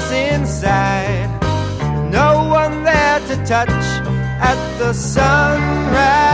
us inside. No one there to touch at the sunrise.